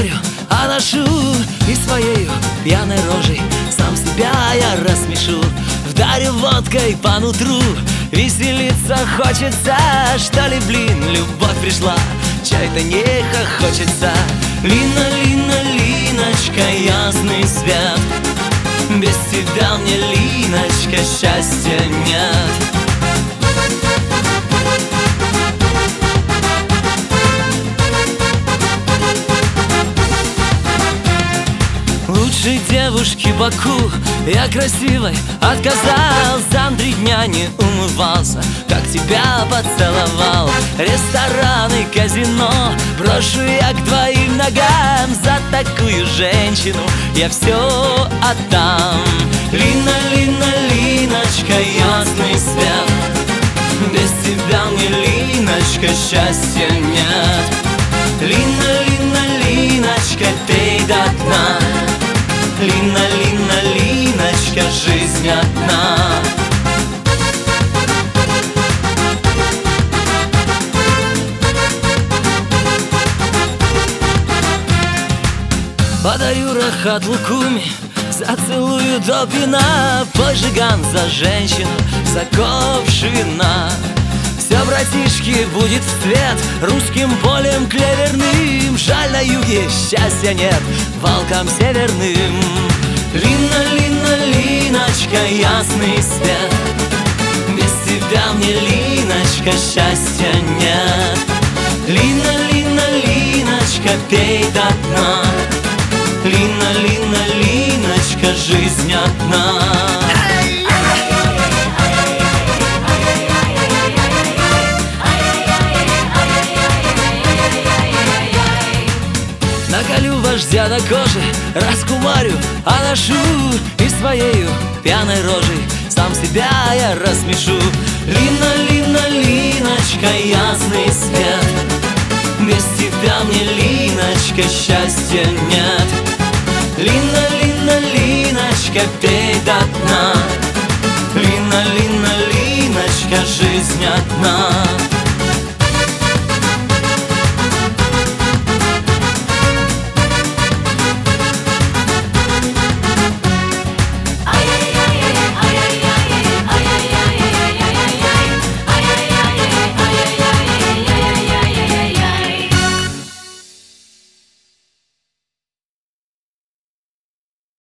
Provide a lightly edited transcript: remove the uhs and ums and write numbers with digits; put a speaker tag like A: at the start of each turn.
A: говорю, а ношу и своею пьяной рожей сам себя я рассмешу. Вдарю водкой по нутру, веселиться хочется. Что ли, блин, любовь пришла, чай-то не хохочется. Лина, Лина, Линочка, ясный свет, без тебя мне, Линочка, счастья нет. Лучшей девушке Баку я красивой отказал. Сам 3 дня не умывался, как тебя поцеловал. Рестораны, казино брошу я к твоим ногам. За такую женщину я все отдам. Лина, Лина, Линочка, ясный свет, без тебя мне, Линочка, счастья нет. Лина, Лина, Линочка, пей до дна. Лина, Лина, Линочка, жизнь одна. Подарю рахат лукуми, зацелую до пина. Пожиган за женщину, за ковш вина. Все, братишки, будет в цвет русским полем клеверным. Жаль, на юге счастья нет волкам северным. Лина, Лина, Линочка, ясный свет, без тебя мне, Линочка, счастья нет. Лина, Лина, Линочка, пей до дна. Лина, Лина, Линочка, жизнь одна. Наколю вождя на коже, раскумарю, а ношу и своею пьяной рожей сам себя я рассмешу. Лина, Лина, Линочка, ясный свет, без тебя мне, Линочка, счастья нет. Лина, Лина, Линочка, пей до дна. Лина, Лина, Линочка, жизнь одна.